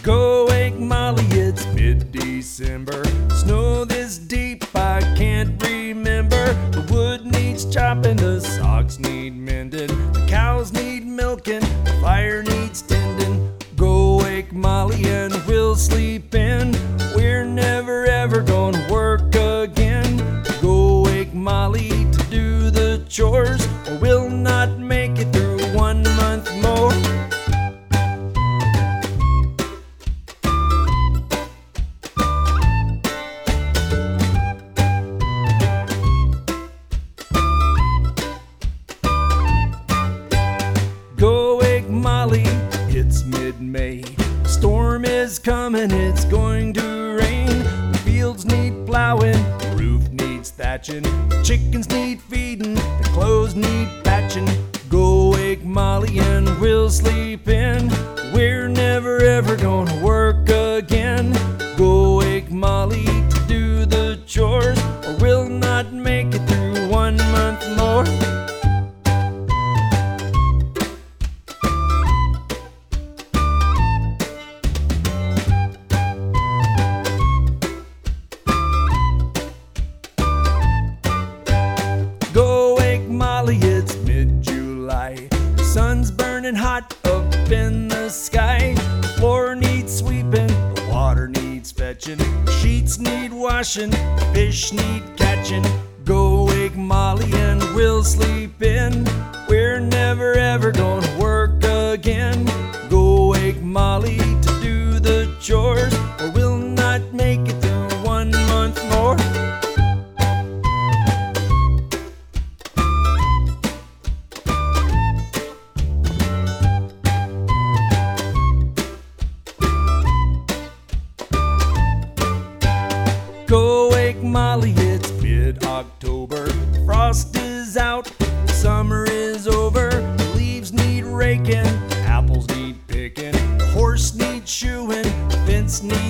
Go wake Molly, it's mid-December. Snow this deep I can't remember. The wood needs chopping, the socks need mending, the cows need milking, the fire needs tending. Go wake Molly and we'll sleep in. We're never ever gonna work again. Go wake Molly to do the chores, or we'll not make it through 1 month more. Go wake Molly, it's mid-May. Storm is coming, it's going to rain. The fields need plowing, the roof needs thatching, the chickens need feeding, the clothes need patching. Go wake Molly and we'll sleep in. We're never ever gonna work again. Go wake Molly to do the chores, or we'll not make it through 1 month more. Go wake Molly, it's mid-July. The sun's burning hot up in the sky. The floor needs sweeping, the water needs fetching, the sheets need washing, the fish need catching. Go wake Molly and we'll sleep in. We're never ever gonna work again. Go wake Molly to do the chores, or we'll not make it through 1 month more. Go wake Molly, it's mid-October. Frost is out, summer is over. The leaves need raking, apples need picking, the horse needs shoeing, the fence needs